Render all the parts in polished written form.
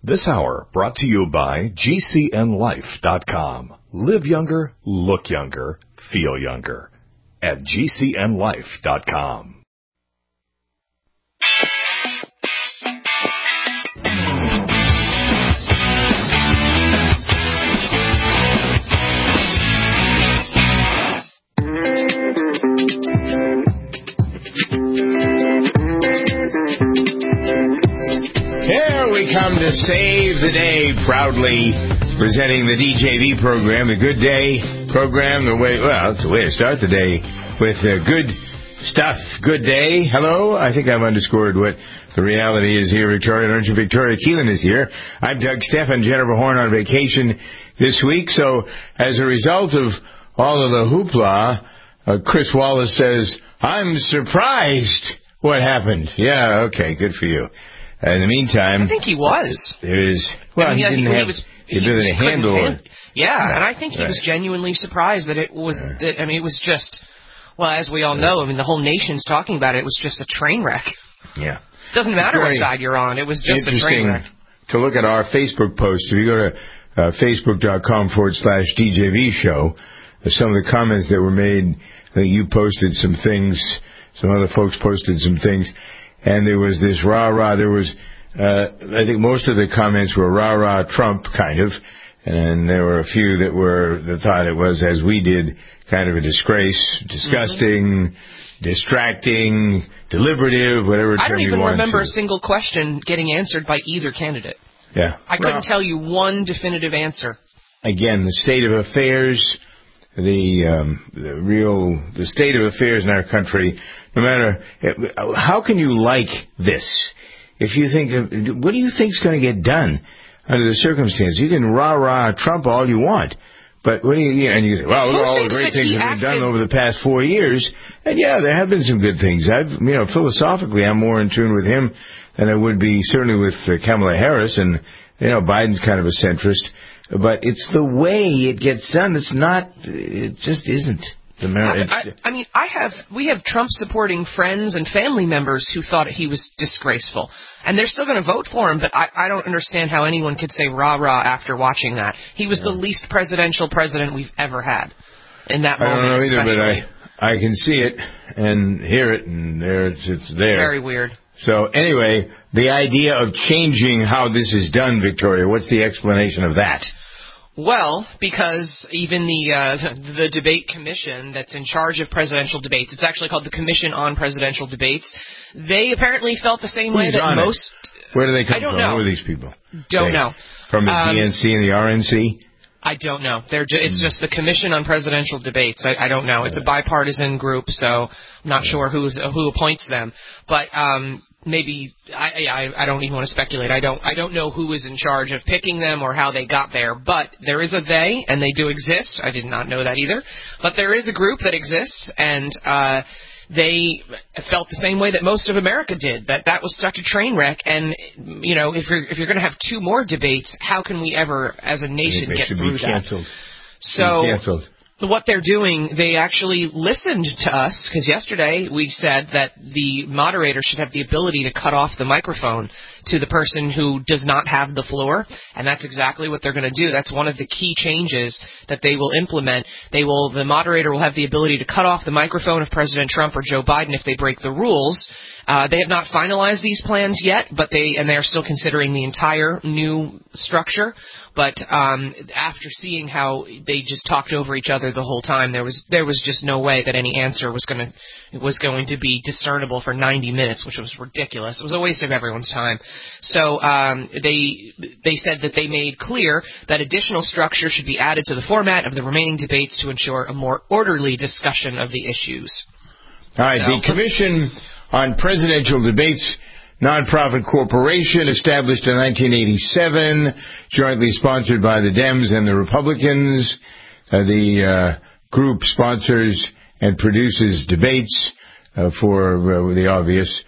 This hour brought to you by GCNLife.com. Live younger, look younger, feel younger at GCNLife.com. Here we come to save the day, proudly presenting the DJV program, the Good Day program. It's the way to start the day with good stuff. Good day. Hello. I think I've underscored what the reality is here, Victoria. Aren't you? Victoria Keelan is here. I'm Doug Stephan. Jennifer Horn on vacation this week. So as a result of all of the hoopla, Chris Wallace says, I'm surprised what happened. Yeah, okay, good for you. In the meantime, I think he was. He didn't have the ability to handle it. Yeah, and I think he was genuinely surprised that it was. It was just. Well, as we all know, the whole nation's talking about it. It was just a train wreck. Yeah. Doesn't matter what side you're on. It was just a train wreck. To look at our Facebook posts. If you go to facebook.com/DJV show, some of the comments that were made. I think you posted some things. Some other folks posted some things. And there was this rah-rah. There was, I think most of the comments were rah-rah Trump, kind of. And there were a few that thought it was, as we did, kind of a disgrace, disgusting, distracting, deliberative, whatever term you want to. I don't even remember a single question getting answered by either candidate. Yeah. I couldn't tell you one definitive answer. Again, the state of affairs, the state of affairs in our country. No matter how can you like this? If you think what do you think's going to get done under the circumstances? You can rah Trump all you want, but what do you? And you say, well, look at all the great things that have been done over the past 4 years. And yeah, there have been some good things. Philosophically, I'm more in tune with him than I would be certainly with Kamala Harris. And Biden's kind of a centrist, but it's the way it gets done. It's not. It just isn't. We have Trump-supporting friends and family members who thought he was disgraceful, and they're still going to vote for him, but I don't understand how anyone could say rah-rah after watching that. He was the least presidential president we've ever had in that moment. I don't know either, but I can see it and hear it, and it's there. Very weird. So anyway, the idea of changing how this is done, Victoria, what's the explanation of that? Well, because even the debate commission that's in charge of presidential debates, it's actually called the Commission on Presidential Debates, they apparently felt the same way that most... Where do they come from? Know. Who are these people? Don't know. From the DNC and the RNC? I don't know. It's just the Commission on Presidential Debates. I don't know. It's a bipartisan group, so I'm not sure who appoints them. But... maybe I don't even want to speculate. I don't know who is in charge of picking them or how they got there, but there is a they, and they do exist. I did not know that either. But there is a group that exists, and they felt the same way that most of America did, that was such a train wreck. And if you're going to have two more debates, how can we ever, as a nation, get through that? Canceled. So. What they're doing, they actually listened to us, because yesterday we said that the moderator should have the ability to cut off the microphone to the person who does not have the floor, and that's exactly what they're going to do. That's one of the key changes that they will implement. The moderator will have the ability to cut off the microphone of President Trump or Joe Biden if they break the rules. They have not finalized these plans yet, but they are still considering the entire new structure. But after seeing how they just talked over each other the whole time, there was just no way that any answer was going to be discernible for 90 minutes, which was ridiculous. It was a waste of everyone's time. So they said that they made clear that additional structure should be added to the format of the remaining debates to ensure a more orderly discussion of the issues. All right, the Commission on Presidential Debates, nonprofit corporation established in 1987, jointly sponsored by the Dems and the Republicans. The group sponsors and produces debates for the obvious.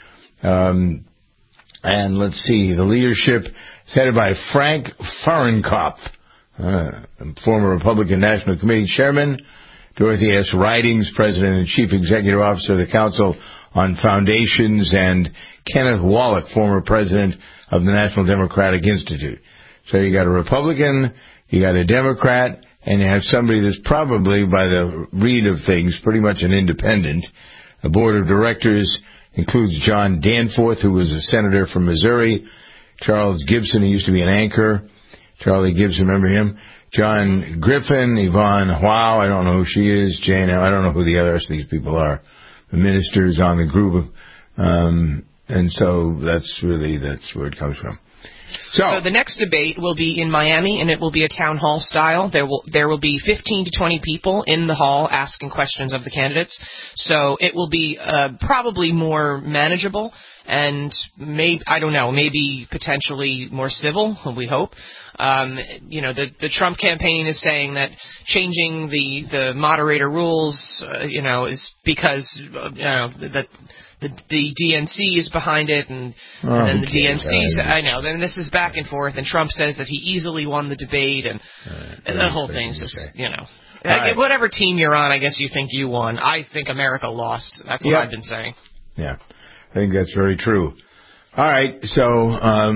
And let's see, the leadership is headed by Frank Fahrenkopf, former Republican National Committee Chairman, Dorothy S. Ridings, President and Chief Executive Officer of the Council on Foundations, and Kenneth Wallach, former President of the National Democratic Institute. So you got a Republican, you got a Democrat, and you have somebody that's probably, by the read of things, pretty much an independent. The board of directors includes John Danforth, who was a senator from Missouri, Charles Gibson, who used to be an anchor, Charlie Gibson, remember him? John Griffin, Yvonne Howe, I don't know who she is, Jane, I don't know who the other rest of these people are. The ministers on the group, and so that's where it comes from. So the next debate will be in Miami, and it will be a town hall style. There will be 15 to 20 people in the hall asking questions of the candidates. So it will be probably more manageable, and maybe potentially more civil. We hope. The Trump campaign is saying that changing the moderator rules, is because the DNC is behind it, and then the DNC. I know. Then this is back and forth, and Trump says that he easily won the debate, and the whole thing's just, right. Whatever team you're on, I guess you think you won. I think America lost. That's what I've been saying. Yeah, I think that's very true. All right, so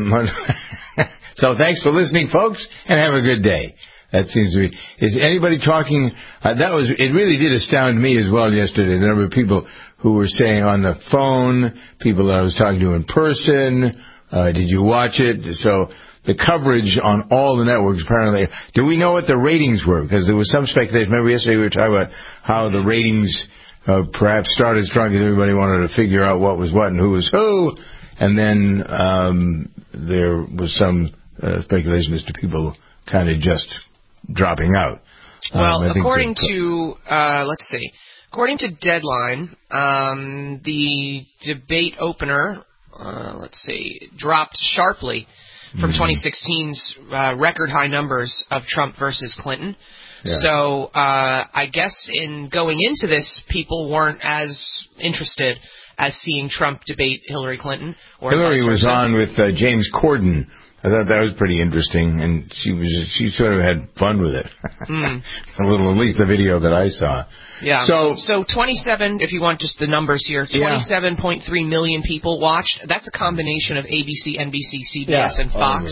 so thanks for listening, folks, and have a good day. That seems to be. Is anybody talking? It really did astound me as well yesterday. The number of people who were saying on the phone, people that I was talking to in person, did you watch it? So the coverage on all the networks, apparently. Do we know what the ratings were? Because there was some speculation. Remember yesterday we were talking about how the ratings perhaps started strong because everybody wanted to figure out what was what and who was who. And then there was some speculation as to people kind of just dropping out. Well, according to Deadline, the debate opener, dropped sharply from 2016's record high numbers of Trump versus Clinton. Yeah. So I guess in going into this, people weren't as interested as seeing Trump debate Hillary Clinton. Or Hillary was on with James Corden. I thought that was pretty interesting, and she sort of had fun with it. A little, at least the video that I saw. Yeah. So 27, if you want just the numbers here, 27.3 million people watched. That's a combination of ABC, NBC, CBS, and Fox.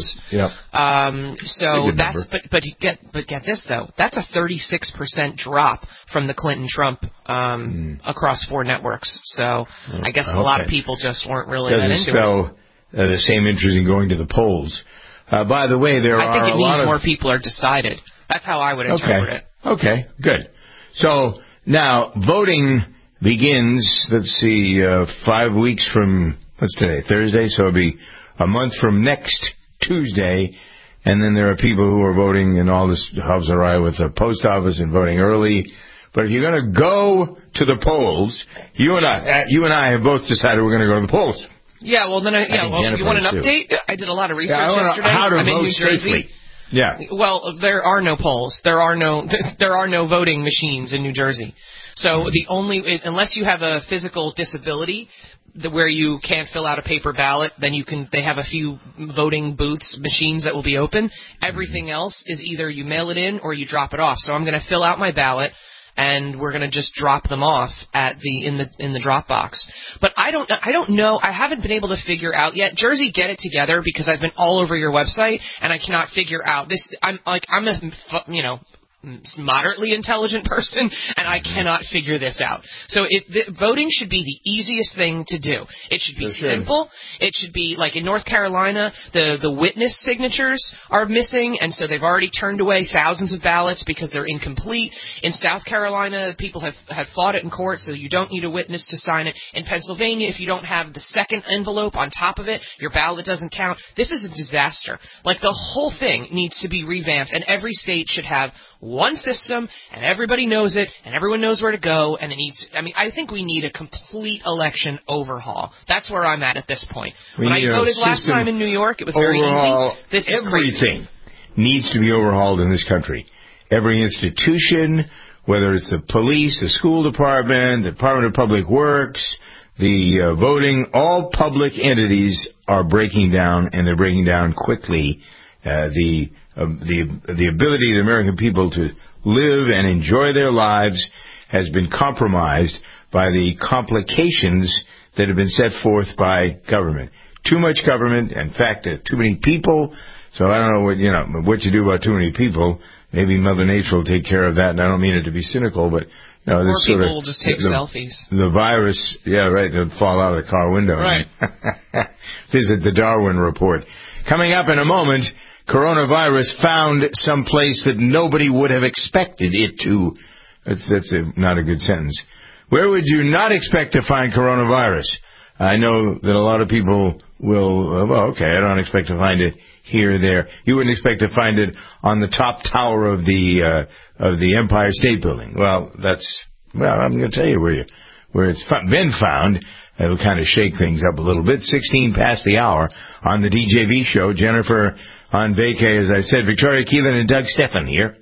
So that's but get this though. That's a 36% drop from the Clinton-Trump across 4 networks. So I guess a lot of people just weren't really that into it. The same interest in going to the polls. By the way, I think it means more people are decided. That's how I would interpret it. Okay, good. So now voting begins, 5 weeks from, what's today, Thursday? So it'll be a month from next Tuesday. And then there are people who are voting in all this hubs awry with the post office and voting early. But if you're going to go to the polls, you and I have both decided we're going to go to the polls. Yeah, well, then you want an update? I did a lot of research yesterday. How to I'm in vote New Jersey. safely. Yeah. Well, there are no polls. There are no voting machines in New Jersey. So unless you have a physical disability where you can't fill out a paper ballot, then they have a few voting booths, machines that will be open. Everything else is either you mail it in or you drop it off. So I'm going to fill out my ballot, and we're going to just drop them off in the drop box. But I don't know. I haven't been able to figure out yet. Jersey, get it together, because I've been all over your website and I cannot figure out this. I'm a moderately intelligent person, and I cannot figure this out. So voting should be the easiest thing to do. It should be simple. It should be like in North Carolina, the witness signatures are missing, and so they've already turned away thousands of ballots because they're incomplete. In South Carolina, people have fought it in court, so you don't need a witness to sign it. In Pennsylvania, if you don't have the second envelope on top of it, your ballot doesn't count. This is a disaster. Like, the whole thing needs to be revamped, and every state should have one system, and everybody knows it, and everyone knows where to go, and I think we need a complete election overhaul. That's where I'm at this point. When I voted last time in New York, it was very easy. This is crazy. Everything needs to be overhauled in this country. Every institution, whether it's the police, the school department, the Department of Public Works, the voting, all public entities are breaking down, and they're breaking down quickly. The ability of the American people to live and enjoy their lives has been compromised by the complications that have been set forth by government. too much government. In fact, too many people. So I don't know what you do about too many people. Maybe Mother Nature will take care of that. And I don't mean it to be cynical, but or people will just take selfies. The virus, yeah, right. They'll fall out of the car window. Right. Visit the Darwin Report. Coming up in a moment, coronavirus found someplace that nobody would have expected it to. That's not a good sentence. Where would you not expect to find coronavirus? I know that a lot of people will, I don't expect to find it here or there. You wouldn't expect to find it on the top tower of the Empire State Building. Well, I'm going to tell you where it's been found. It'll kind of shake things up a little bit. 16 past the hour on the DJV show. Jennifer on vacay, as I said. Victoria Keelan and Doug Steffen here.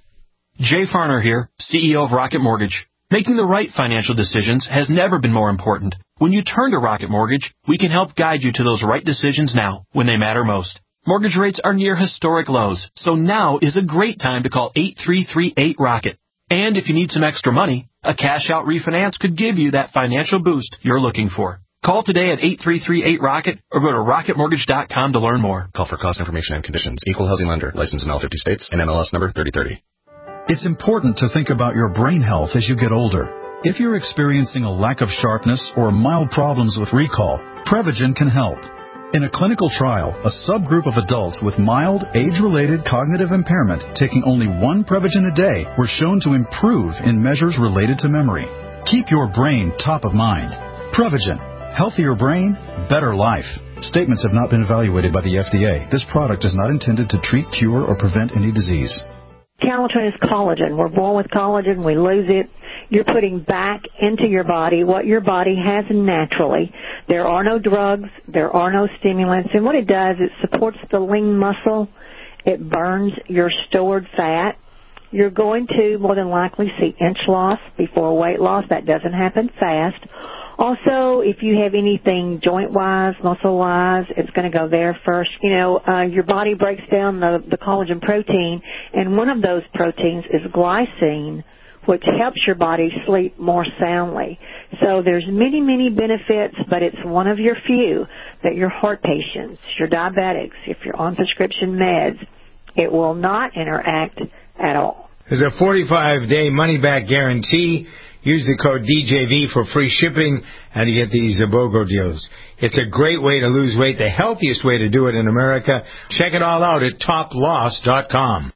Jay Farner here, CEO of Rocket Mortgage. Making the right financial decisions has never been more important. When you turn to Rocket Mortgage, we can help guide you to those right decisions now, when they matter most. Mortgage rates are near historic lows, so now is a great time to call 8338-ROCKET. And if you need some extra money, a cash-out refinance could give you that financial boost you're looking for. Call today at 8338-ROCKET or go to rocketmortgage.com to learn more. Call for cost information and conditions. Equal housing lender. Licensed in all 50 states. NMLS number 3030. It's important to think about your brain health as you get older. If you're experiencing a lack of sharpness or mild problems with recall, Prevagen can help. In a clinical trial, a subgroup of adults with mild, age-related cognitive impairment taking only one Prevagen a day were shown to improve in measures related to memory. Keep your brain top of mind. Prevagen. Healthier brain, better life. Statements have not been evaluated by the FDA. This product is not intended to treat, cure, or prevent any disease. Calitrin is collagen. We're born with collagen. We lose it. You're putting back into your body what your body has naturally. There are no drugs. There are no stimulants. And what it does, it supports the lean muscle. It burns your stored fat. You're going to more than likely see inch loss before weight loss. That doesn't happen fast. Also, if you have anything joint-wise, muscle-wise, it's going to go there first. Your body breaks down the collagen protein, and one of those proteins is glycine, which helps your body sleep more soundly. So there's many, many benefits, but it's one of your few that your heart patients, your diabetics, if you're on prescription meds, it will not interact at all. There's a 45-day money-back guarantee. Use the code DJV for free shipping and you get these BOGO deals. It's a great way to lose weight, the healthiest way to do it in America. Check it all out at toploss.com.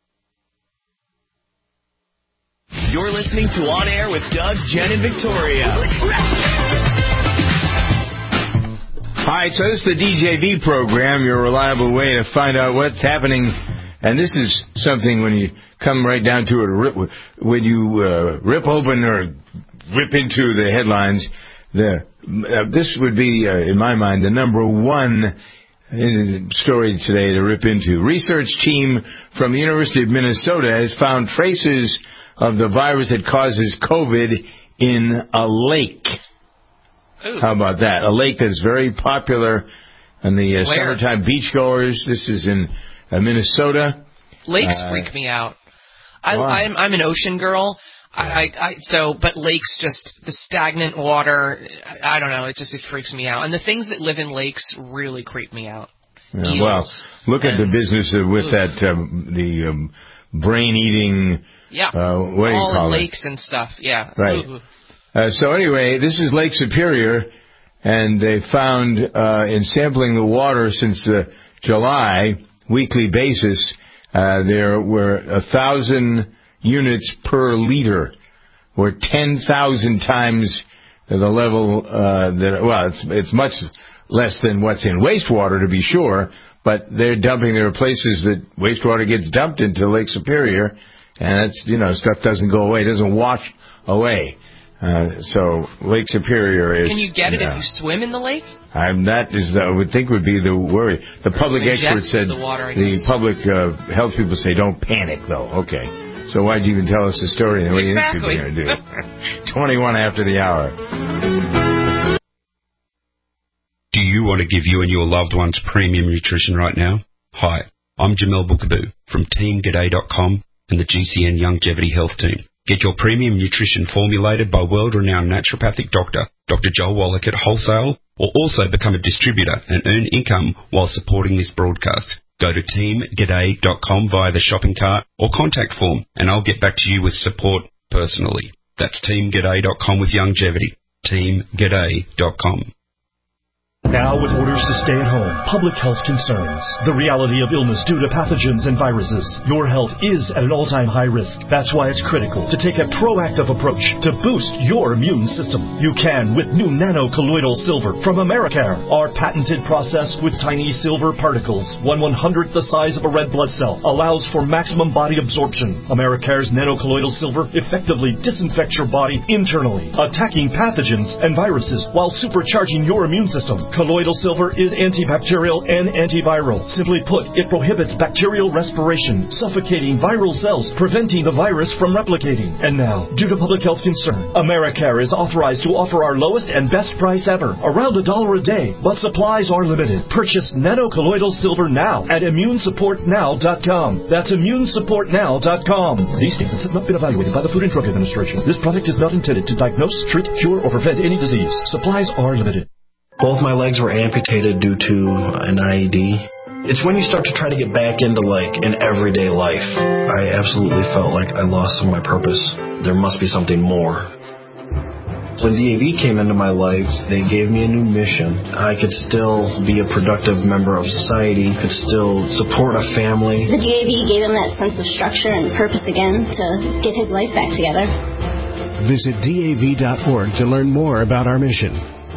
You're listening to On Air with Doug, Jen, and Victoria. All right, so this is the DJV program, your reliable way to find out what's happening. And this is something when you come right down to it, when you rip open or rip into the headlines, this would be, in my mind, the number one story today to rip into. Research team from the University of Minnesota has found traces of the virus that causes COVID in a lake. Ooh. How about that? A lake that's very popular in the summertime beachgoers. This is in Minnesota. Lakes freak me out. I'm an ocean girl. But lakes, just the stagnant water, I don't know, it freaks me out. And the things that live in lakes really creep me out. Yeah, well, look at the business with that, the brain-eating, what do you call all in lakes and stuff, yeah. Right. So anyway, this is Lake Superior, and they found in sampling the water since July, weekly basis, there were 1,000 units per liter, or 10,000 times the level it's much less than what's in wastewater, to be sure, but they're dumping. There are places that wastewater gets dumped into Lake Superior, and that's, stuff doesn't go away, it doesn't wash away. So Lake Superior is... Can you get it if you swim in the lake? That is, I would think, would be the worry. The public experts said, the public health people say, don't panic, though. Okay. So why'd you even tell us the story? What do you think people are going to do? 21 after the hour. Do you want to give you and your loved ones premium nutrition right now? Hi, I'm Jamel Bookaboo from TeamGaday.com and the GCN Longevity Health Team. Get your premium nutrition formulated by world-renowned naturopathic doctor, Dr. Joel Wallach at wholesale or also become a distributor and earn income while supporting this broadcast. Go to teamg'day.com via the shopping cart or contact form, and I'll get back to you with support personally. That's teamg'day.com with Youngevity. teamg'day.com. Now with orders to stay at home, public health concerns, the reality of illness due to pathogens and viruses, your health is at an all-time high risk. That's why it's critical to take a proactive approach to boost your immune system. You can with new nano-colloidal silver from Americare. Our patented process with tiny silver particles, 1/100th the size of a red blood cell, allows for maximum body absorption. Americare's nano-colloidal silver effectively disinfects your body internally, attacking pathogens and viruses while supercharging your immune system. Colloidal silver is antibacterial and antiviral. Simply put, it prohibits bacterial respiration, suffocating viral cells, preventing the virus from replicating. And now, due to public health concern, Americare is authorized to offer our lowest and best price ever, around $1 a day, but supplies are limited. Purchase nano-colloidal silver now at immunesupportnow.com. That's immunesupportnow.com. These statements have not been evaluated by the Food and Drug Administration. This product is not intended to diagnose, treat, cure, or prevent any disease. Supplies are limited. Both my legs were amputated due to an IED. It's when you start to try to get back into, an everyday life. I absolutely felt like I lost some of my purpose. There must be something more. When DAV came into my life, they gave me a new mission. I could still be a productive member of society, could still support a family. The DAV gave him that sense of structure and purpose again to get his life back together. Visit DAV.org to learn more about our mission.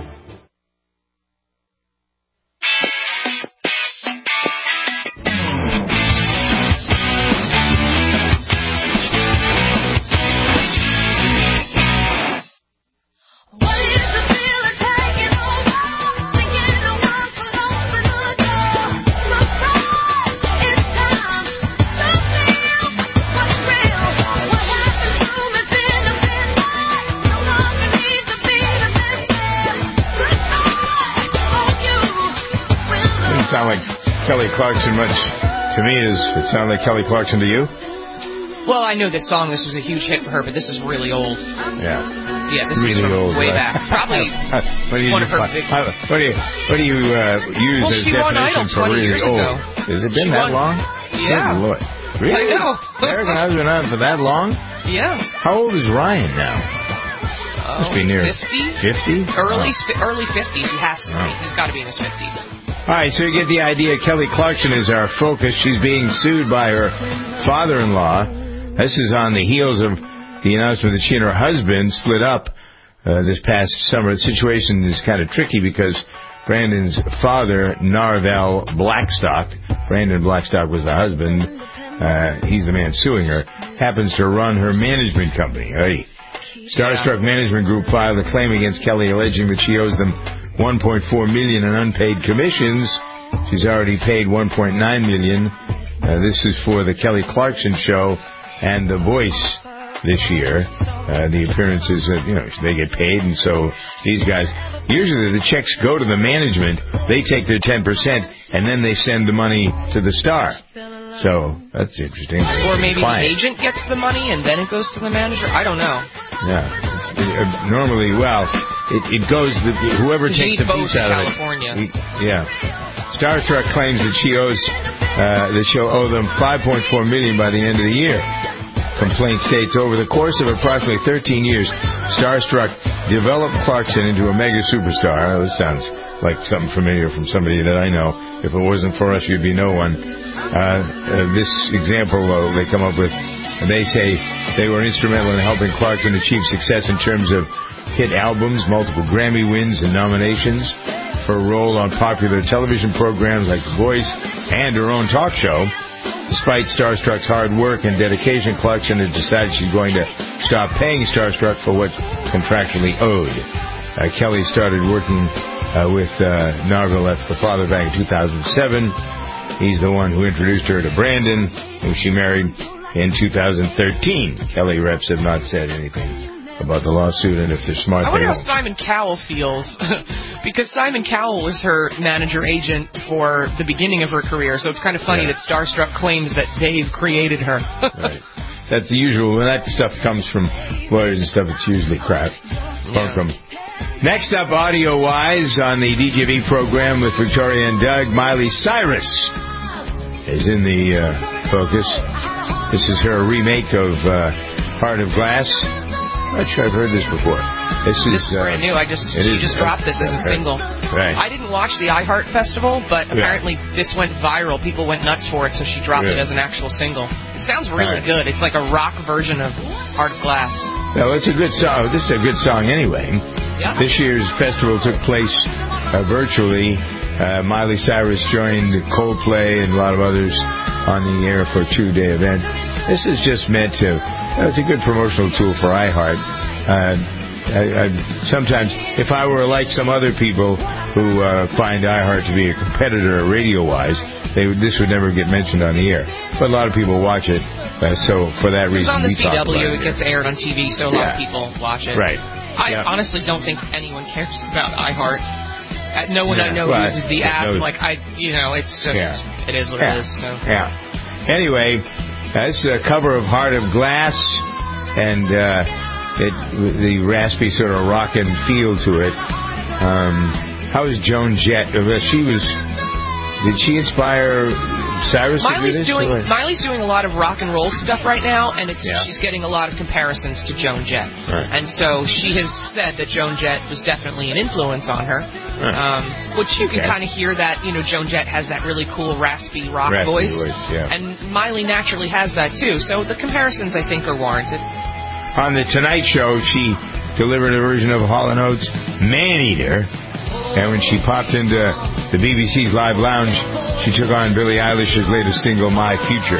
Sound like Kelly Clarkson much to me. Does it sound like Kelly Clarkson to you? Well, I know this song. This was a huge hit for her, but this is really old. Yeah. Yeah, this really is from old, way right? back. Probably one of her big... What do you use as definition for really old? Has it been that long? Yeah. Good Lord. Really? I know. American has been on for that long? Yeah. How old is Ryan now? Must be near 50? 50? Early 50s. He has to be. He's got to be in his 50s. All right, so you get the idea. Kelly Clarkson is our focus. She's being sued by her father-in-law. This is on the heels of the announcement that she and her husband split up this past summer. The situation is kind of tricky because Brandon's father, Narvel Blackstock, Brandon Blackstock was the husband, he's the man suing her, happens to run her management company. Hey. Starstruck Management Group filed a claim against Kelly alleging that she owes them $1.4 million in unpaid commissions. She's already paid $1.9 million. This is for the Kelly Clarkson Show and The Voice this year. The appearances, they get paid, and so these guys, usually the checks go to the management, they take their 10%, and then they send the money to the star. So, that's interesting. Or maybe the agent gets the money and then it goes to the manager? I don't know. Yeah. Normally, it goes, whoever takes a piece out of it. Yeah. Starstruck claims that that she'll owe them $5.4 million by the end of the year. Complaint states, over the course of approximately 13 years, Starstruck developed Clarkson into a mega superstar. This sounds like something familiar from somebody that I know. If it wasn't for us, you'd be no one. This example they come up with, they say they were instrumental in helping Clarkson achieve success in terms of hit albums, multiple Grammy wins and nominations for a role on popular television programs like The Voice and her own talk show. Despite Starstruck's hard work and dedication, Clarkson has decided she's going to stop paying Starstruck for what's contractually owed. Kelly started working with Narvel, that's the father, back in 2007. He's the one who introduced her to Brandon, who she married in 2013. Kelly reps have not said anything about the lawsuit, and if they're smart, I wonder how Simon Cowell feels, because Simon Cowell was her manager agent for the beginning of her career, so it's kind of funny that Starstruck claims that Dave created her. Right. That's the usual. When that stuff comes from lawyers and stuff, it's usually crap. Bunkum. Next up, audio-wise, on the DJV program with Victoria and Doug, Miley Cyrus is in the focus. This is her remake of Heart of Glass. I'm not sure I've heard this before. This is brand new. She just dropped this as a single. Right. I didn't watch the iHeart Festival, but apparently this went viral. People went nuts for it, so she dropped it as an actual single. It sounds really good. It's like a rock version of Heart of Glass. No, it's a good song. This is a good song anyway. Yeah. This year's festival took place virtually. Miley Cyrus joined Coldplay and a lot of others on the air for a 2-day event. This is just meant to... it's a good promotional tool for iHeart. I sometimes, if I were like some other people who find iHeart to be a competitor radio-wise, this would never get mentioned on the air. But a lot of people watch it, so for that reason, it's on the we talk about CW. It gets aired on TV, so a lot of people watch it. Right. I honestly don't think anyone cares about iHeart. No one I know uses the app. It's just it is what it is. So. Yeah. Anyway, that's a cover of Heart of Glass, and the raspy sort of rockin' feel to it. How is Joan Jett? Did she inspire Cyrus to do this? Miley's doing a lot of rock and roll stuff right now, and she's getting a lot of comparisons to Joan Jett. Right. And so she has said that Joan Jett was definitely an influence on her, which you can kind of hear that, Joan Jett has that really cool raspy rock voice. And Miley naturally has that too, so the comparisons, I think, are warranted. On The Tonight Show, she delivered a version of Hall & Oates' Man-Eater. And when she popped into the BBC's Live Lounge, she took on Billie Eilish's latest single, My Future.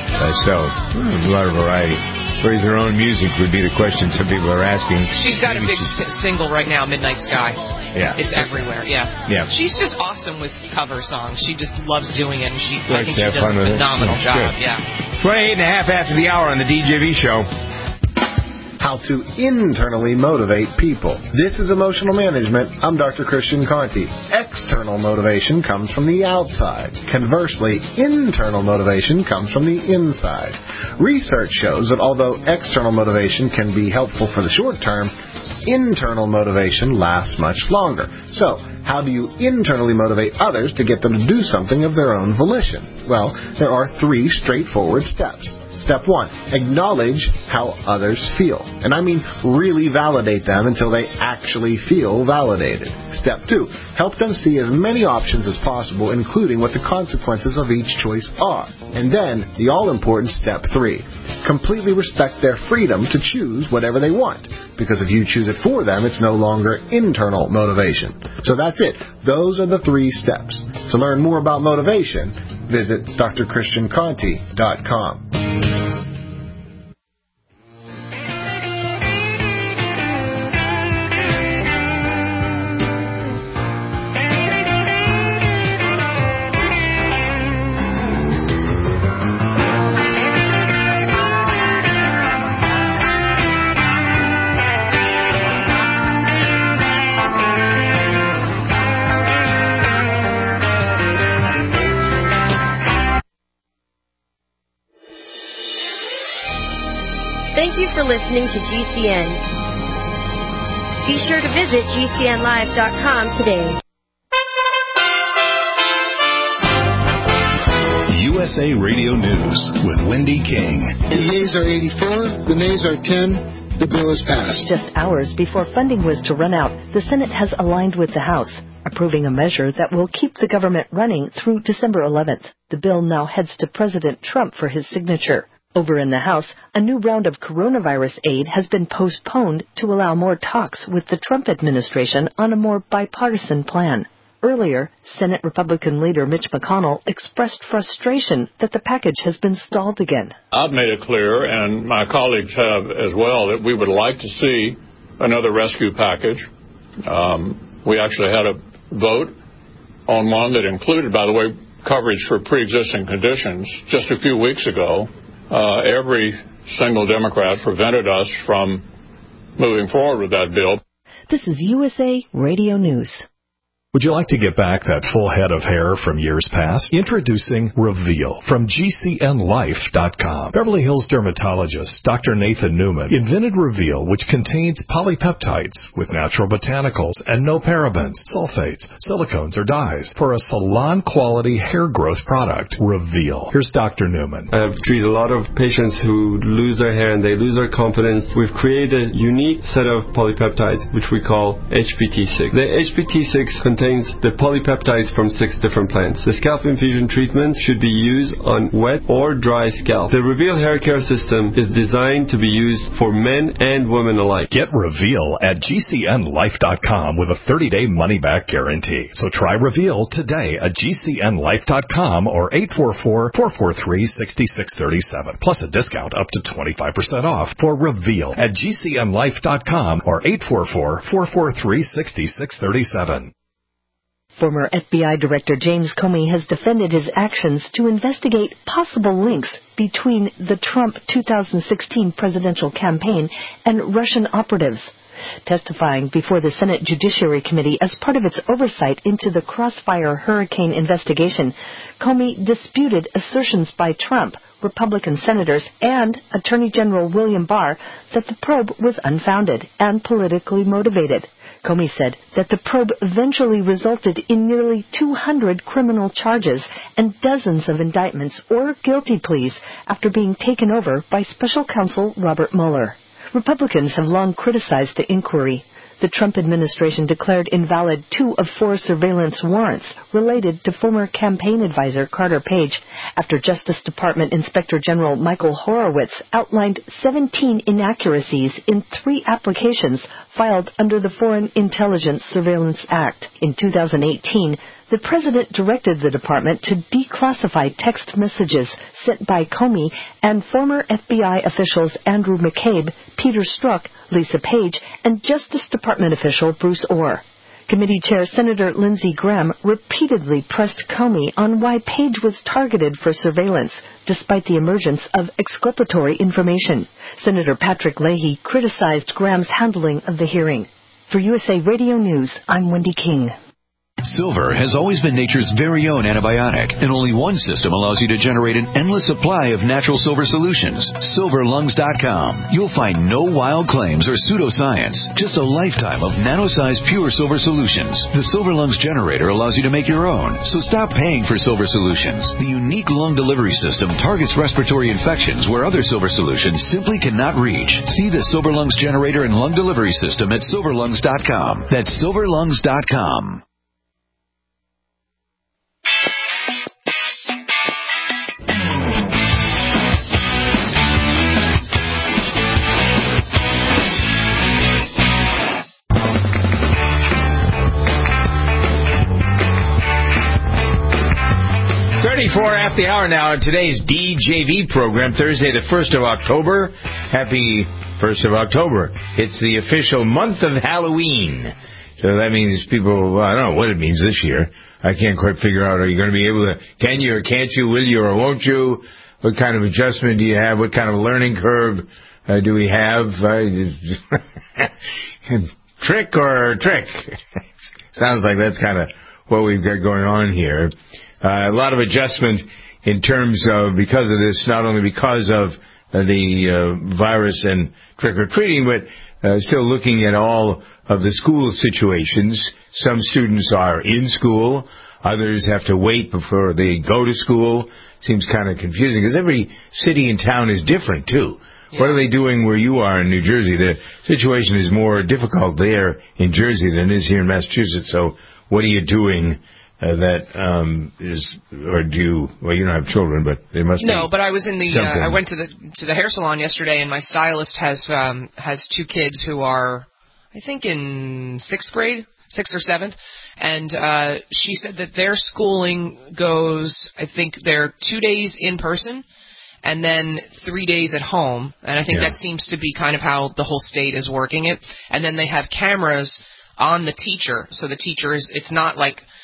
A lot of variety. Where's her own music would be the question some people are asking. She's got a big single right now, Midnight Sky. Yeah. It's everywhere, yeah. She's just awesome with cover songs. She just loves doing it, and I think she does a phenomenal job. Good. 28 and a half after the hour on the DJV show. How to internally motivate people. This is Emotional Management. I'm Dr. Christian Conti. External motivation comes from the outside. Conversely, internal motivation comes from the inside. Research shows that although external motivation can be helpful for the short term, internal motivation lasts much longer. So, how do you internally motivate others to get them to do something of their own volition? Well, there are 3 straightforward steps. Step 1, acknowledge how others feel. And I mean really validate them until they actually feel validated. Step 2, help them see as many options as possible, including what the consequences of each choice are. And then, the all-important Step 3, completely respect their freedom to choose whatever they want. Because if you choose it for them, it's no longer internal motivation. So that's it. Those are the 3 steps. To learn more about motivation, visit drchristianconti.com. Thank you for listening to GCN. Be sure to visit GCNlive.com today. USA Radio News with Wendy King. The yeas are 84, the nays are 10. The bill is passed. Just hours before funding was to run out, the Senate has aligned with the House, approving a measure that will keep the government running through December 11th. The bill now heads to President Trump for his signature. Over in the House, a new round of coronavirus aid has been postponed to allow more talks with the Trump administration on a more bipartisan plan. Earlier, Senate Republican leader Mitch McConnell expressed frustration that the package has been stalled again. I've made it clear, and my colleagues have as well, that we would like to see another rescue package. We actually had a vote on one that included, by the way, coverage for pre-existing conditions just a few weeks ago. Every single Democrat prevented us from moving forward with that bill. This is USA Radio News. Would you like to get back that full head of hair from years past? Introducing Reveal from GCNLife.com. Beverly Hills dermatologist Dr. Nathan Newman invented Reveal, which contains polypeptides with natural botanicals and no parabens, sulfates, silicones, or dyes for a salon-quality hair growth product. Reveal. Here's Dr. Newman. I've treated a lot of patients who lose their hair and they lose their confidence. We've created a unique set of polypeptides, which we call HPT6. The HPT6 contains the polypeptides from 6 different plants. The scalp infusion treatment should be used on wet or dry scalp. The Reveal hair care system is designed to be used for men and women alike. Get Reveal at GCNLife.com with a 30-day money-back guarantee. So try Reveal today at GCNLife.com or 844-443-6637. Plus a discount up to 25% off for Reveal at GCNLife.com or 844-443-6637. Former FBI Director James Comey has defended his actions to investigate possible links between the Trump 2016 presidential campaign and Russian operatives. Testifying before the Senate Judiciary Committee as part of its oversight into the Crossfire hurricane investigation, Comey disputed assertions by Trump, Republican senators, and Attorney General William Barr that the probe was unfounded and politically motivated. Comey said that the probe eventually resulted in nearly 200 criminal charges and dozens of indictments or guilty pleas after being taken over by Special Counsel Robert Mueller. Republicans have long criticized the inquiry. The Trump administration declared invalid 2 of 4 surveillance warrants related to former campaign advisor Carter Page after Justice Department Inspector General Michael Horowitz outlined 17 inaccuracies in 3 applications filed under the Foreign Intelligence Surveillance Act. In 2018, the president directed the department to declassify text messages sent by Comey and former FBI officials Andrew McCabe, Peter Strzok, Lisa Page, and Justice Department official Bruce Orr. Committee Chair Senator Lindsey Graham repeatedly pressed Comey on why Page was targeted for surveillance, despite the emergence of exculpatory information. Senator Patrick Leahy criticized Graham's handling of the hearing. For USA Radio News, I'm Wendy King. Silver has always been nature's very own antibiotic, and only one system allows you to generate an endless supply of natural silver solutions. SilverLungs.com. You'll find no wild claims or pseudoscience, just a lifetime of nano-sized pure silver solutions. The Silver Lungs generator allows you to make your own, so stop paying for silver solutions. The unique lung delivery system targets respiratory infections where other silver solutions simply cannot reach. See the Silver Lungs generator and lung delivery system at SilverLungs.com. That's SilverLungs.com. At the hour now in today's DJV program, Thursday, the 1st of October. Happy 1st of October. It's the official month of Halloween. So that means people, well, I don't know what it means this year. I can't quite figure out, are you going to be able to, can you or can't you, will you or won't you? What kind of adjustment do you have? What kind of learning curve do we have? Trick or trick? Sounds like that's kind of what we've got going on here. A lot of adjustment in terms of, because of this, not only because of the virus and trick-or-treating, but still looking at all of the school situations. Some students are in school. Others have to wait before they go to school. Seems kind of confusing, because every city and town is different, too. Yeah. What are they doing where you are in New Jersey? The situation is more difficult there in Jersey than it is here in Massachusetts. So what are you doing that is, or do you, well, you don't have children, but they must be. No, but I was in the, I went to the hair salon yesterday, and my stylist has 2 kids who are, I think, in 6th grade, 6th or 7th, and she said that their schooling goes, I think they're 2 days in person, and then 3 days at home, and I think that seems to be kind of how the whole state is working it, and then they have cameras on the teacher, so the teacher is, it's not like,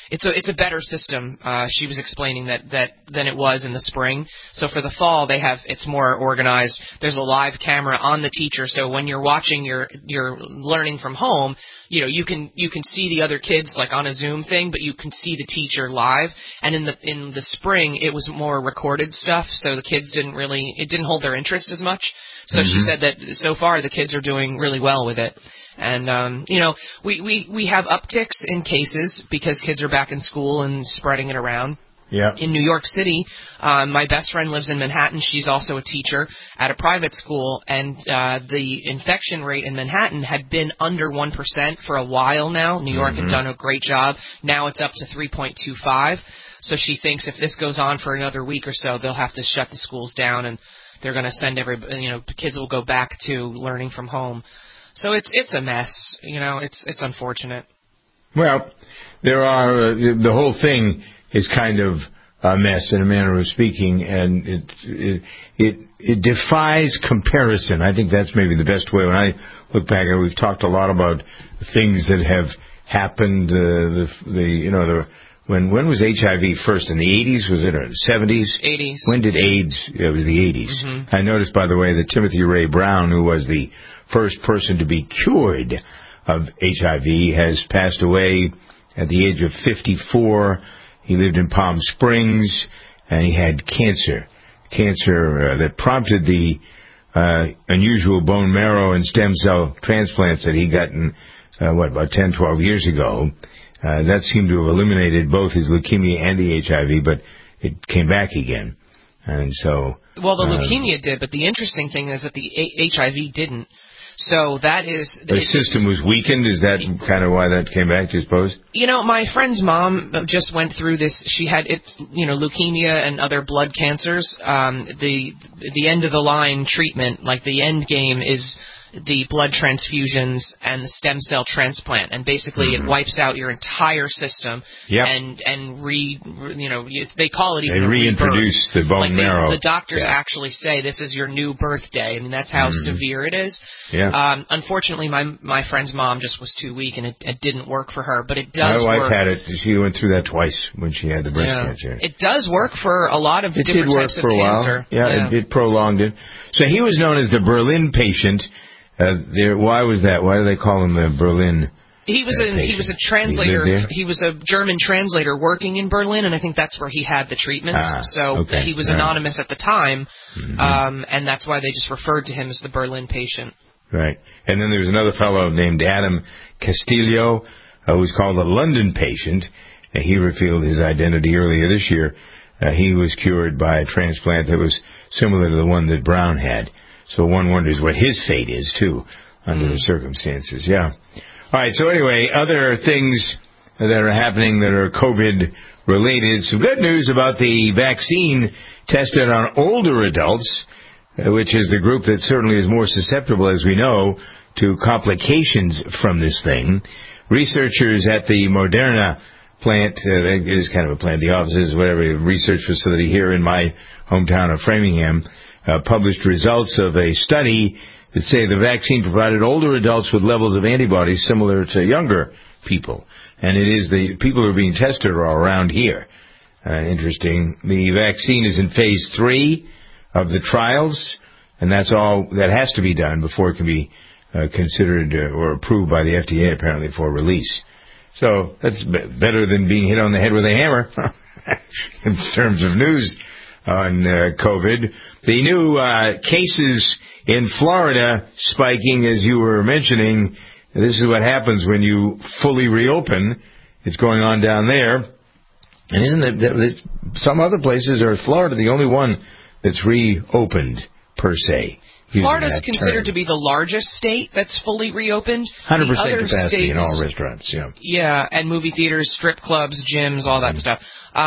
it's a better system. She was explaining that than it was in the spring. So for the fall, it's more organized. There's a live camera on the teacher, so when you're watching your learning from home, you can see the other kids like on a Zoom thing, but you can see the teacher live. And in the spring, it was more recorded stuff, so the kids didn't hold their interest as much. So she said that so far the kids are doing really well with it. And, we have upticks in cases because kids are back in school and spreading it around. Yeah. In New York City, my best friend lives in Manhattan. She's also a teacher at a private school, and the infection rate in Manhattan had been under 1% for a while now. New York had done a great job. Now it's up to 3.25. So she thinks if this goes on for another week or so, they'll have to shut the schools down, and they're going to send the kids will go back to learning from home. So it's a mess. It's unfortunate. Well, there are the whole thing is kind of a mess in a manner of speaking, and it defies comparison. I think that's maybe the best way. When I look back, we've talked a lot about things that have happened. When was HIV first? In the 80s? Was it 70s? 80s. When did AIDS? It was the 80s. Mm-hmm. I noticed, by the way, that Timothy Ray Brown, who was the first person to be cured of HIV, has passed away at the age of 54. He lived in Palm Springs, and he had cancer that prompted the unusual bone marrow and stem cell transplants that he got about 10, 12 years ago. That seemed to have eliminated both his leukemia and the HIV, but it came back again. And so... Well, the leukemia did, but the interesting thing is that the HIV didn't. So that is... The system was weakened? Is that kind of why that came back, do you suppose? My friend's mom just went through this. She had leukemia and other blood cancers. The end of the line treatment, like the end game, is the blood transfusions and the stem cell transplant, and basically it wipes out your entire system. Yep. And they call it even they reintroduce the bone marrow. The doctors actually say this is your new birthday. I mean, that's how severe it is. Yeah. Unfortunately, my friend's mom just was too weak, and it didn't work for her. But it does work. My wife had it. She went through that twice when she had the breast cancer. It does work for a lot of different types of cancer. Yeah, it prolonged it. So he was known as the Berlin patient. Why was that? Why do they call him the Berlin? He was a translator. He was a German translator working in Berlin, and I think that's where he had the treatments. He was anonymous at the time, and that's why they just referred to him as the Berlin patient. Right. And then there was another fellow named Adam Castillo, who was called the London patient. He revealed his identity earlier this year. He was cured by a transplant that was similar to the one that Brown had. So one wonders what his fate is, too, under the circumstances. Yeah. All right, so anyway, other things that are happening that are COVID-related. Some good news about the vaccine tested on older adults, which is the group that certainly is more susceptible, as we know, to complications from this thing. Researchers at the Moderna plant, it is kind of a plant, the offices, whatever, research facility here in my hometown of Framingham, published results of a study that say the vaccine provided older adults with levels of antibodies similar to younger people. And it is the people who are being tested are around here. Interesting. The vaccine is in phase 3 of the trials, and that's all that has to be done before it can be considered or approved by the FDA, apparently, for release. So that's better than being hit on the head with a hammer in terms of news on COVID. The new cases in Florida spiking, as you were mentioning. This is what happens when you fully reopen. It's going on down there. And isn't it some other places, or Florida the only one that's reopened, per se? Florida's considered to be the largest state that's fully reopened. 100% capacity in all restaurants, yeah. Yeah, and movie theaters, strip clubs, gyms, all that stuff.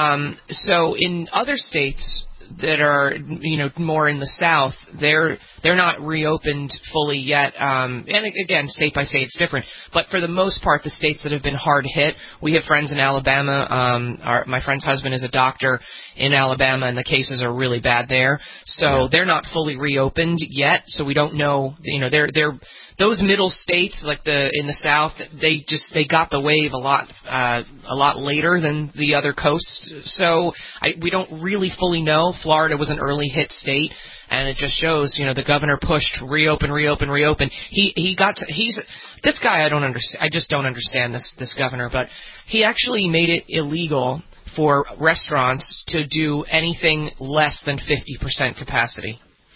So in other states that are, more in the South, they're not reopened fully yet. And again, state by state, it's different. But for the most part, the states that have been hard hit, we have friends in Alabama. My friend's husband is a doctor in Alabama, and the cases are really bad there. So they're not fully reopened yet. So we don't know. The those middle states, like in the South, they got the wave a lot later than the other coasts. So we don't really fully know. Florida was an early hit state. And it just shows, the governor pushed reopen. This guy I don't understand. I just don't understand this governor. But he actually made it illegal for restaurants to do anything less than 50% capacity.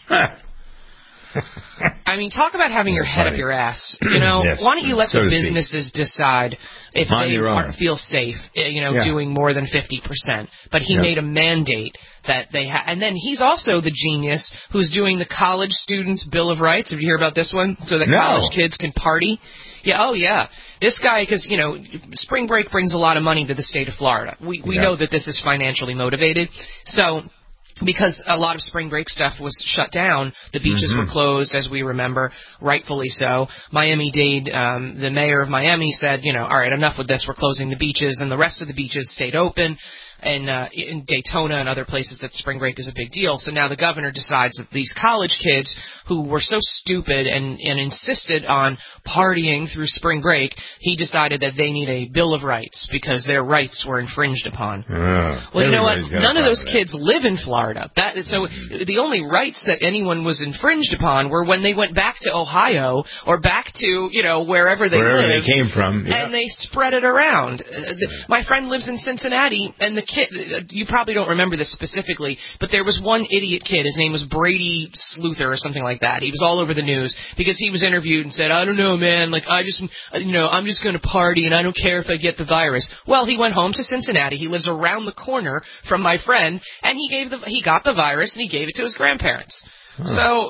I mean, talk about having your head up your ass. Yes. Why don't you let the businesses decide if they feel safe, doing more than 50%. But he made a mandate that they and then he's also the genius who's doing the college students' Bill of Rights. Did you hear about this one? So that college kids can party. Yeah, This guy, because, spring break brings a lot of money to the state of Florida. We know that this is financially motivated. So, because a lot of spring break stuff was shut down, the beaches were closed, as we remember, rightfully so. Miami-Dade, the mayor of Miami said, all right, enough with this, we're closing the beaches, and the rest of the beaches stayed open. And in Daytona and other places that spring break is a big deal. So now the governor decides that these college kids who were so stupid and insisted on partying through spring break, he decided that they need a Bill of Rights because their rights were infringed upon. Well, you know what? None of those kids live in Florida. So the only rights that anyone was infringed upon were when they went back to Ohio or back to, wherever they they came from. And they spread it around. My friend lives in Cincinnati, and the kid, you probably don't remember this specifically, but there was one idiot kid. His name was Brady Sluther or something like that. He was all over the news because he was interviewed and said, I don't know, man, I'm just going to party and I don't care if I get the virus. Well, he went home to Cincinnati. He lives around the corner from my friend, and he got the virus and he gave it to his grandparents. So,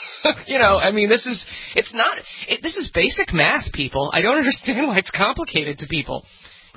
this is basic math, people. I don't understand why it's complicated to people.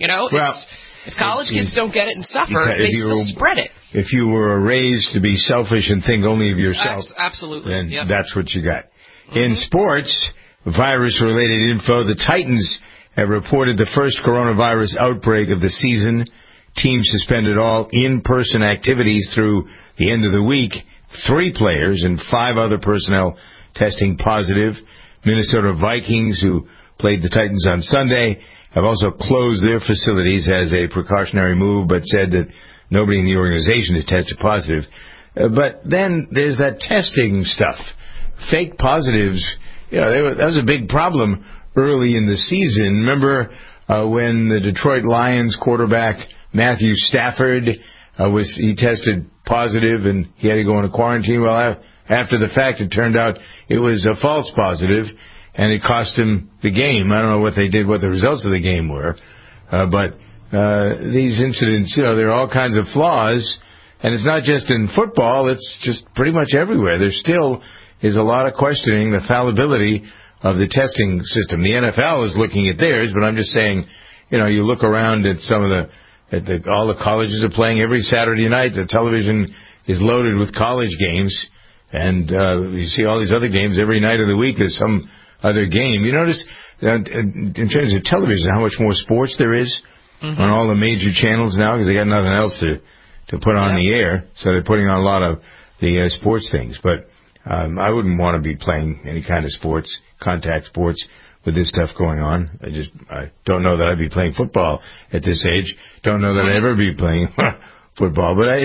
If college kids don't get it and suffer, they still spread it. If you were raised to be selfish and think only of yourself, absolutely, then that's what you got. In sports, virus-related info, the Titans have reported the first coronavirus outbreak of the season. Teams suspended all in-person activities through the end of the week. 3 players and 5 other personnel testing positive. Minnesota Vikings, who played the Titans on Sunday, have also closed their facilities as a precautionary move, but said that nobody in the organization has tested positive. But then there's that testing stuff. Fake positives, that was a big problem early in the season. Remember when the Detroit Lions quarterback Matthew Stafford he tested positive and he had to go into quarantine? Well, after the fact, it turned out it was a false positive, and it cost him the game. I don't know what they did, what the results of the game were. But these incidents, there are all kinds of flaws. And it's not just in football, it's just pretty much everywhere. There still is a lot of questioning the fallibility of the testing system. The NFL is looking at theirs, but I'm just saying, you look around at all the colleges are playing every Saturday night. The television is loaded with college games. And you see all these other games every night of the week. There's some other game. You notice that in terms of television, how much more sports there is on all the major channels now because they got nothing else to put on the air. So they're putting on a lot of the sports things. But I wouldn't want to be playing any kind of sports, contact sports, with this stuff going on. I don't know that I'd be playing football at this age. Don't know that I'd ever be playing football. But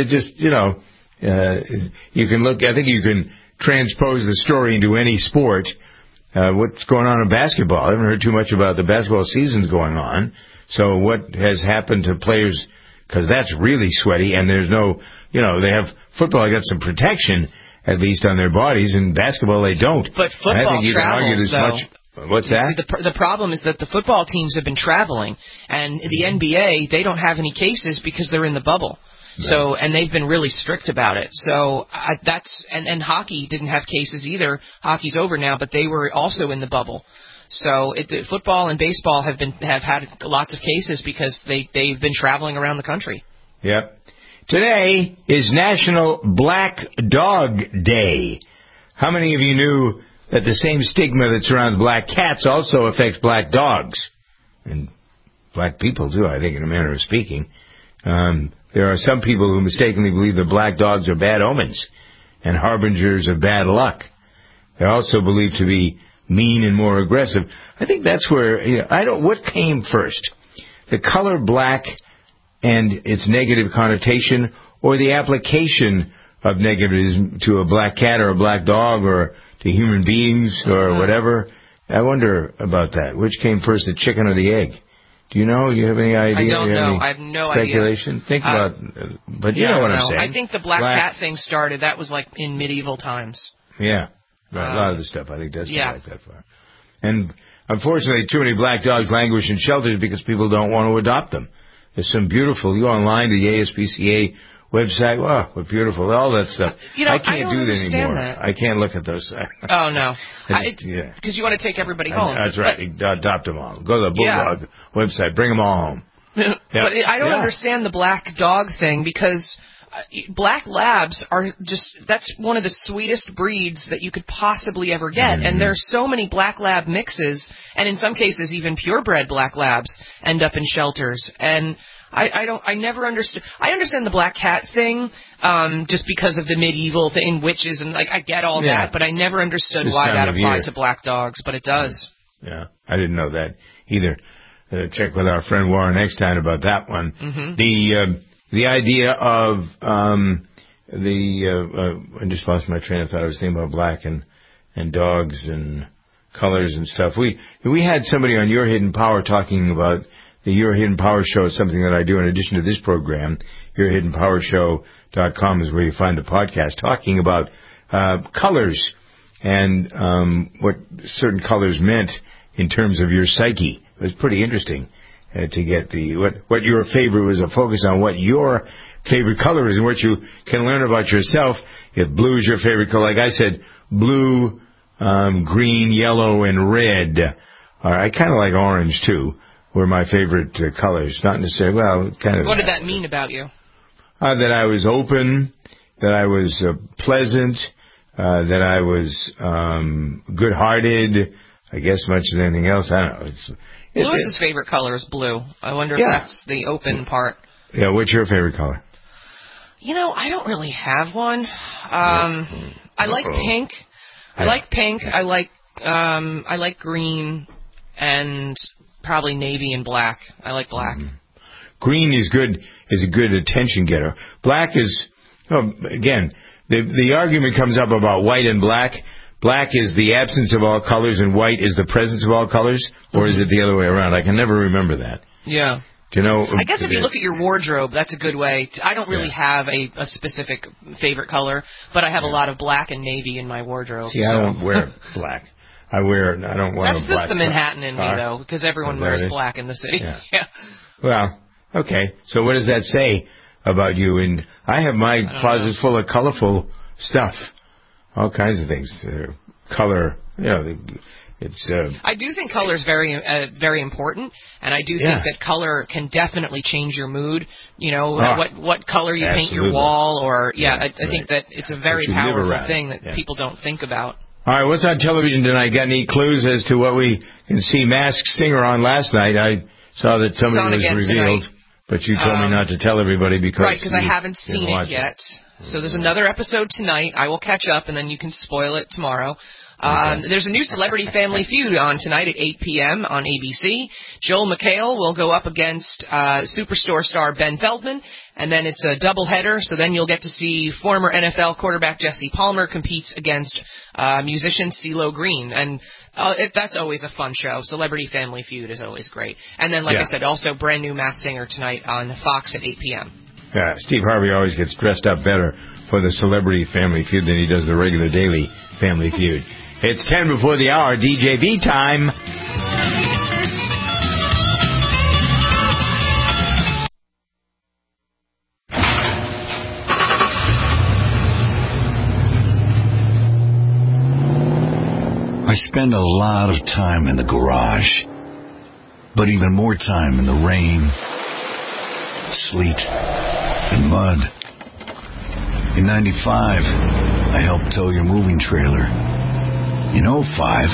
you can look, I think you can transpose the story into any sport. What's going on in basketball? I haven't heard too much about the basketball seasons going on. So what has happened to players, because that's really sweaty, and there's no, they have football, they got some protection, at least on their bodies, and basketball they don't. But football travels, though. What's that? See, the problem is that the football teams have been traveling, and the NBA, they don't have any cases because they're in the bubble. So, and they've been really strict about it. So and hockey didn't have cases either. Hockey's over now, but they were also in the bubble. So football and baseball have had lots of cases because they've been traveling around the country. Yep. Today is National Black Dog Day. How many of you knew that the same stigma that surrounds black cats also affects black dogs? And black people, too, I think, in a manner of speaking. There are some people who mistakenly believe that black dogs are bad omens and harbingers of bad luck. They're also believed to be mean and more aggressive. I think that's where, what came first? The color black and its negative connotation, or the application of negativism to a black cat or a black dog or to human beings or whatever? I wonder about that. Which came first, the chicken or the egg? Do you know? Do you have any idea? I don't know. I have no speculation? idea. Think about, but you know what I'm saying. I think the black cat thing started, that was like in medieval times. Yeah. Right. A lot of the stuff, I think, does go back that far. And unfortunately, too many black dogs languish in shelters because people don't want to adopt them. There's some beautiful, you go online to the ASPCA website, wow, what beautiful, all that stuff. I can't do that anymore. I can't look at those. Oh, no. Because you want to take everybody home. That's right. Adopt them all. Go to the Bulldog website. Bring them all home. But I don't understand the black dog thing, because black labs are just, that's one of the sweetest breeds that you could possibly ever get. And there's so many black lab mixes, and in some cases even purebred black labs end up in shelters. And I never understood. I understand the black cat thing, just because of the medieval thing, witches, and I get all that, but I never understood why that applied to black dogs, but it does. Yeah, I didn't know that either. Check with our friend Warren Eckstein about that one. The idea of I just lost my train of thought. I was thinking about black and dogs and colors and stuff. We had somebody on Your Hidden Power talking about the Your Hidden Power Show is something that I do in addition to this program. YourHiddenPowerShow.com is where you find the podcast, talking about colors and what certain colors meant in terms of your psyche. It was pretty interesting to get what your favorite was, a focus on what your favorite color is and what you can learn about yourself. If blue is your favorite color, like I said, blue, green, yellow, and red. I kind of like orange, too. Were my favorite colors. Not necessarily, kind of. What did that mean about you? That I was open, that I was pleasant, that I was good-hearted, I guess much as anything else. I don't know. Lewis's favorite color is blue. I wonder if that's the open part. Yeah, what's your favorite color? I don't really have one. I like pink. I like pink. I like green and probably navy and black. I like black. Green is a good attention getter. Black is, again, the argument comes up about white and black. Black is the absence of all colors and white is the presence of all colors, or is it the other way around? I can never remember that. Yeah. Do you know? I guess if you look at your wardrobe, that's a good way. I don't really have a specific favorite color, but I have a lot of black and navy in my wardrobe. See, I don't wear black. I don't wear That's a black. That's just the Manhattan in me, though, because everyone wears black in the city. Yeah. Well, okay. So what does that say about you? And I have my closet full of colorful stuff, all kinds of things. Color, it's. I do think color is very important, and I do think that color can definitely change your mood. What color you paint your wall, or I think that it's a very powerful thing that people don't think about. All right, what's on television tonight? Got any clues as to what we can see Masked Singer on last night? I saw that somebody was revealed, but you told me not to tell everybody because I haven't seen it yet. So there's another episode tonight. I will catch up, and then you can spoil it tomorrow. There's a new Celebrity Family Feud on tonight at 8 p.m. on ABC. Joel McHale will go up against Superstore star Ben Feldman, and then it's a doubleheader, so then you'll get to see former NFL quarterback Jesse Palmer competes against musician CeeLo Green, and that's always a fun show. Celebrity Family Feud is always great. And then, like I said, also brand new Masked Singer tonight on Fox at 8 p.m. Yeah, Steve Harvey always gets dressed up better for the Celebrity Family Feud than he does the regular daily Family Feud. It's 10 before the hour, DJV time. I spend a lot of time in the garage, but even more time in the rain, sleet, and mud. In 95, I helped tow your moving trailer. In 05,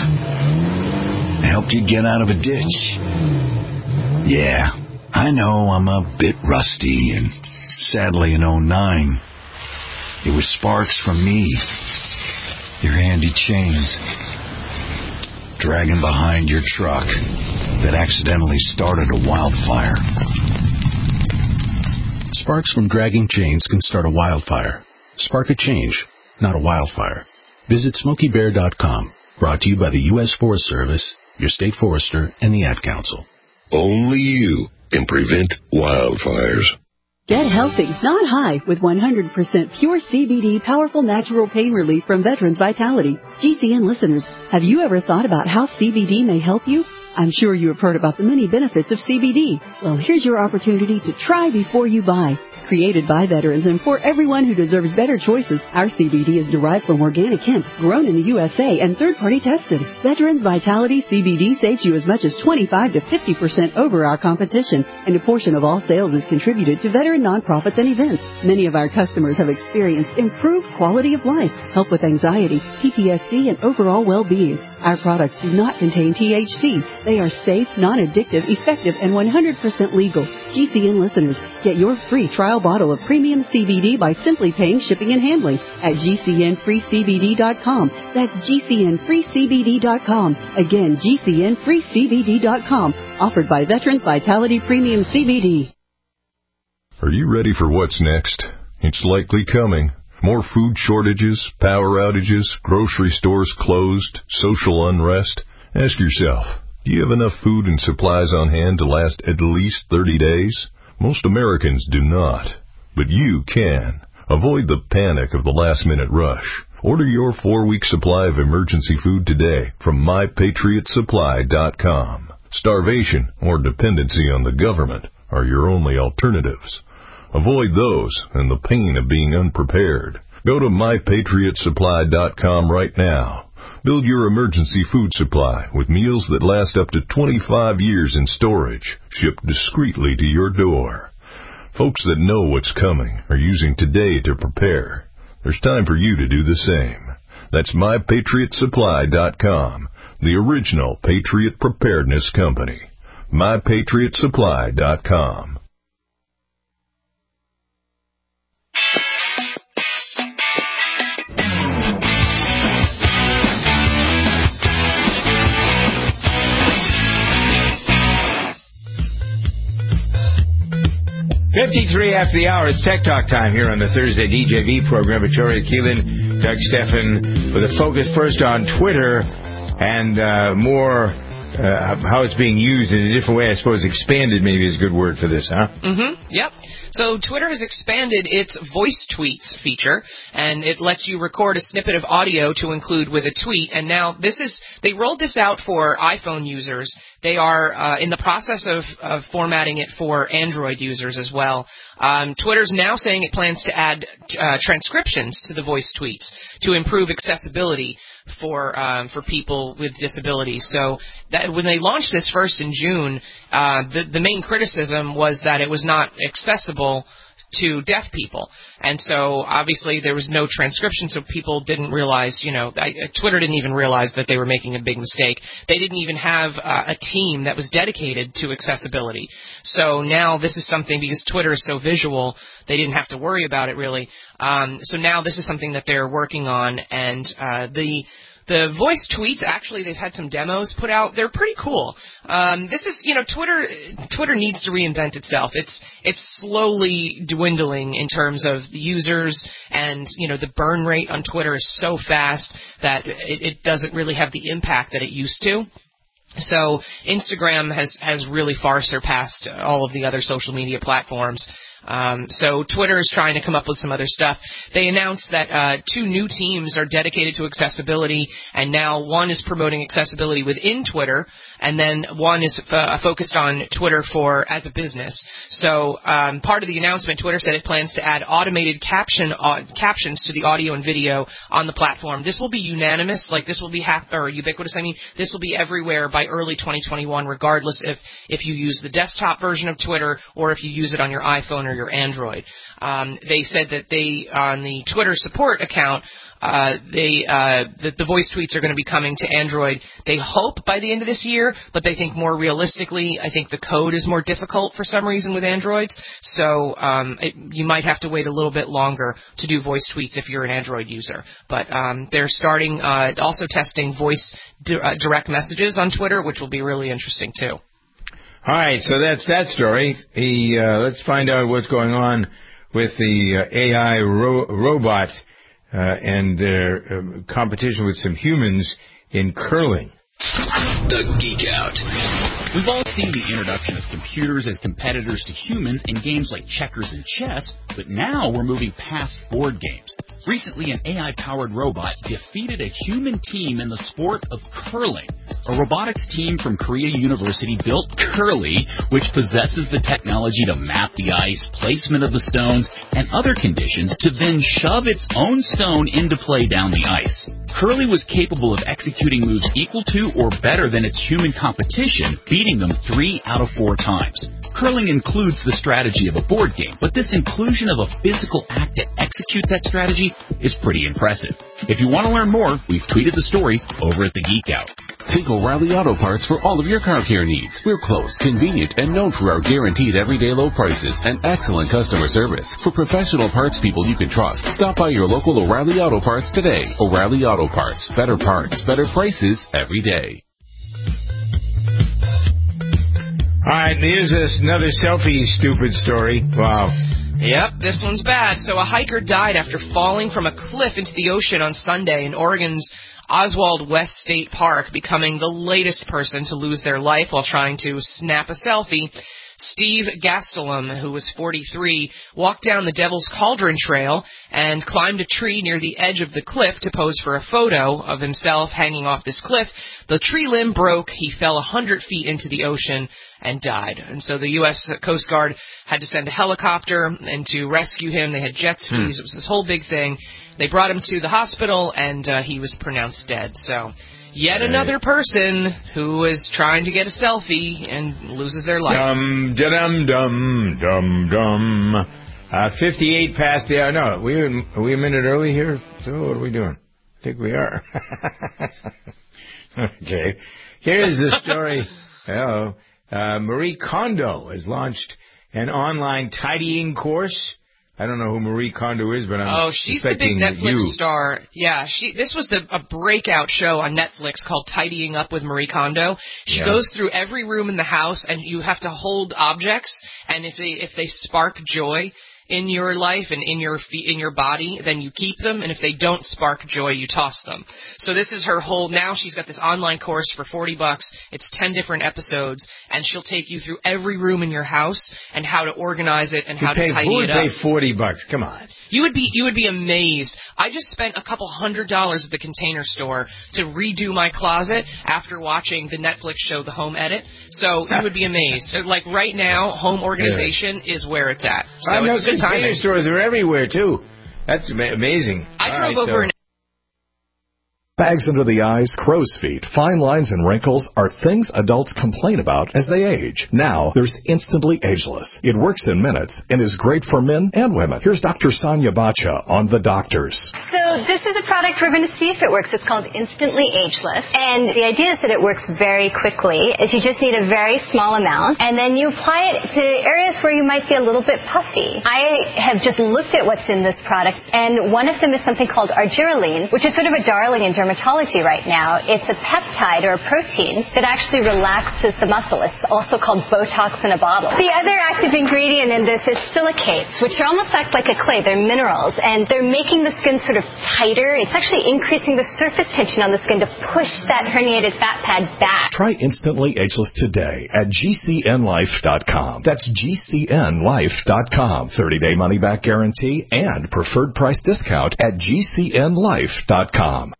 I helped you get out of a ditch. Yeah, I know I'm a bit rusty, and sadly in 09, it was sparks from me, your handy chains, dragging behind your truck that accidentally started a wildfire. Sparks from dragging chains can start a wildfire. Spark a change, not a wildfire. Visit SmokeyBear.com. Brought to you by the U.S. Forest Service, your state forester, and the Ad Council. Only you can prevent wildfires. Get healthy, not high, with 100% pure CBD powerful natural pain relief from Veterans Vitality. GCN listeners, have you ever thought about how CBD may help you? I'm sure you have heard about the many benefits of CBD. Well, here's your opportunity to try before you buy. Created by veterans and for everyone who deserves better choices, our CBD is derived from organic hemp, grown in the USA, and third-party tested. Veterans Vitality CBD saves you as much as 25 to 50% over our competition, and a portion of all sales is contributed to veteran nonprofits and events. Many of our customers have experienced improved quality of life, help with anxiety, PTSD, and overall well-being. Our products do not contain THC. They are safe, non-addictive, effective, and 100% legal. GCN listeners, get your free trial bottle of premium CBD by simply paying shipping and handling at GCNFreeCBD.com. That's GCNFreeCBD.com. Again, GCNFreeCBD.com. Offered by Veterans Vitality Premium CBD. Are you ready for what's next? It's likely coming. More food shortages, power outages, grocery stores closed, social unrest. Ask yourself, do you have enough food and supplies on hand to last at least 30 days? Most Americans do not, but you can. Avoid the panic of the last-minute rush. Order your 4-week supply of emergency food today from MyPatriotSupply.com. Starvation or dependency on the government are your only alternatives. Avoid those and the pain of being unprepared. Go to MyPatriotSupply.com right now. Build your emergency food supply with meals that last up to 25 years in storage, shipped discreetly to your door. Folks that know what's coming are using today to prepare. There's time for you to do the same. That's MyPatriotSupply.com, the original Patriot Preparedness Company. MyPatriotSupply.com. .53 after the hour. It's Tech Talk time here on the Thursday DJV program. Victoria Keelan, Doug Steffen, with a focus first on Twitter and more how it's being used in a different way. I suppose expanded maybe is a good word for this, huh? Yep. So Twitter has expanded its voice tweets feature, and it lets you record a snippet of audio to include with a tweet. And now they rolled this out for iPhone users. They are in the process of formatting it for Android users as well. Twitter's now saying it plans to add transcriptions to the voice tweets to improve accessibility for people with disabilities. So that when they launched this first in June, the main criticism was that it was not accessible to deaf people. And so obviously there was no transcription, so people didn't realize, Twitter didn't even realize that they were making a big mistake. They didn't even have a team that was dedicated to accessibility. So now this is something, because Twitter is so visual, they didn't have to worry about it really. So now this is something that they're working on, and the voice tweets, actually, they've had some demos put out. They're pretty cool. This is, Twitter needs to reinvent itself. It's slowly dwindling in terms of the users, and, the burn rate on Twitter is so fast that it doesn't really have the impact that it used to. So Instagram has really far surpassed all of the other social media platforms. So Twitter is trying to come up with some other stuff. They announced that 2 new teams are dedicated to accessibility, and now one is promoting accessibility within Twitter, and then one is focused on Twitter as a business. So part of the announcement, Twitter said it plans to add automated captions to the audio and video on the platform. This will be unanimous, this will be ubiquitous. This will be everywhere by early 2021, regardless if you use the desktop version of Twitter or if you use it on your iPhone or your Android. They said that on the Twitter support account, the voice tweets are going to be coming to Android, they hope, by the end of this year, but they think more realistically, I think the code is more difficult for some reason with Androids, so you might have to wait a little bit longer to do voice tweets if you're an Android user. But they're starting also testing voice direct messages on Twitter, which will be really interesting too. All right, so that's that story. Let's find out what's going on with the AI robot and their competition with some humans in curling. The Geek Out. We've all seen the introduction of computers as competitors to humans in games like checkers and chess, but now we're moving past board games. Recently, an AI-powered robot defeated a human team in the sport of curling. A robotics team from Korea University built Curly, which possesses the technology to map the ice, placement of the stones, and other conditions to then shove its own stone into play down the ice. Curly was capable of executing moves equal to or better than its human competition, beating them 3 out of 4 times. Curling includes the strategy of a board game, but this inclusion of a physical act to execute that strategy is pretty impressive. If you want to learn more, we've tweeted the story over at the Geek Out. Think O'Reilly Auto Parts for all of your car care needs. We're close, convenient, and known for our guaranteed everyday low prices and excellent customer service. For professional parts people you can trust, stop by your local O'Reilly Auto Parts today. O'Reilly Auto Parts. Better parts, better prices every day. All right, here's another selfie stupid story. Wow. Yep, this one's bad. So a hiker died after falling from a cliff into the ocean on Sunday in Oregon's Oswald West State Park, becoming the latest person to lose their life while trying to snap a selfie. Steve Gastelum, who was 43, walked down the Devil's Cauldron Trail and climbed a tree near the edge of the cliff to pose for a photo of himself hanging off this cliff. The tree limb broke, he fell 100 feet into the ocean and died. And so the U.S. Coast Guard had to send a helicopter and to rescue him. They had jet skis. It was this whole big thing. They brought him to the hospital, and he was pronounced dead. So yet another person who is trying to get a selfie and loses their life. Dum, dum, dum, dum, dum. 58 past the hour. No, are we a minute early here? So what are we doing? I think we are. Okay. Here's the story. Hello. Marie Kondo has launched an online tidying course. I don't know who Marie Kondo is, but I'm she's the big Netflix star. Yeah, this was a breakout show on Netflix called Tidying Up with Marie Kondo. She goes through every room in the house, and you have to hold objects, and if they spark joy in your life and in your body, then you keep them, and if they don't spark joy, you toss them. So this is her whole. Now she's got this online course for $40. It's 10 different episodes, and she'll take you through every room in your house and how to organize it and how to tidy it up. Who would pay $40? Come on. You would be amazed. I just spent a couple $100 at the Container Store to redo my closet after watching the Netflix show The Home Edit. So you would be amazed. Like right now, home organization is where it's at. So it's good timing. Container stores are everywhere too. That's amazing. I drove over. Bags under the eyes, crow's feet, fine lines, and wrinkles are things adults complain about as they age. Now, there's Instantly Ageless. It works in minutes and is great for men and women. Here's Dr. Sonia Bacha on The Doctors. So this is a product we're going to see if it works. It's called Instantly Ageless. And the idea is that it works very quickly. Is you just need a very small amount, and then you apply it to areas where you might be a little bit puffy. I have just looked at what's in this product, and one of them is something called argireline, which is sort of a darling in dermatology right now. It's a peptide or a protein that actually relaxes the muscle. It's also called Botox in a bottle. The other active ingredient in this is silicates, which almost act like a clay. They're minerals, and they're making the skin sort of tighter. It's actually increasing the surface tension on the skin to push that herniated fat pad back. Try Instantly Ageless today at GCNlife.com. That's GCNlife.com. 30-day money-back guarantee and preferred price discount at GCNlife.com.